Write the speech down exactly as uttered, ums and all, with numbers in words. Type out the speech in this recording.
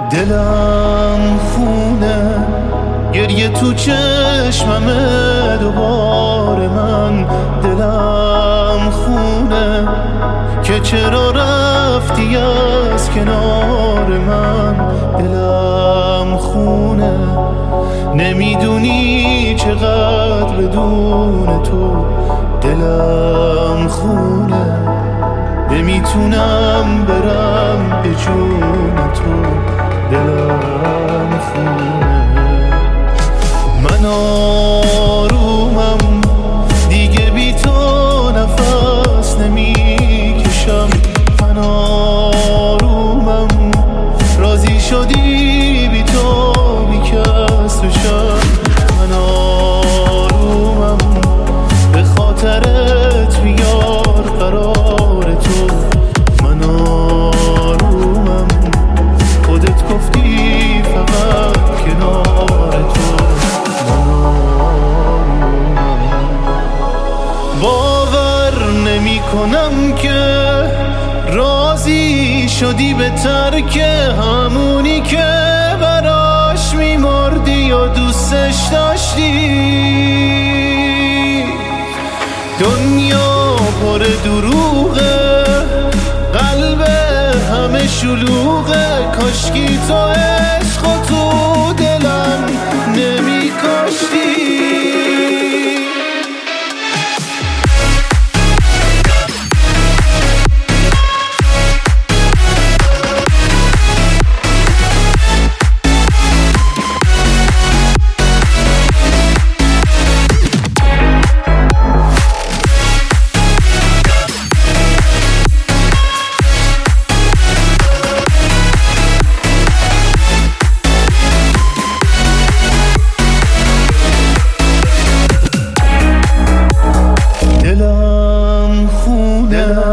دلم خونه، گریه تو چشممه دوباره من. دلم خونه که چرا رفتی از کنار من. دلم خونه نمیدونی چقدر بدون تو. دلم خونه نمیتونم برم به جون تو. دلم خونه من آرومم دیگه بی تو نفس نمیکشم. من آرومم راضی شدی بی تو بی کس بشم. من آرومم به خاطرت بیار قرار تو. من آرومم خودت گفتی فقط کنار تو. من آرومم باور نمی کنم که راضی شدی به ترک همونی که براش میمردی و دوستش داشتی. دنیا پر دروغه، قلب همه شلوغه. کاشکی تو عشق و تو دلم نمی کاشتی. دلم خونه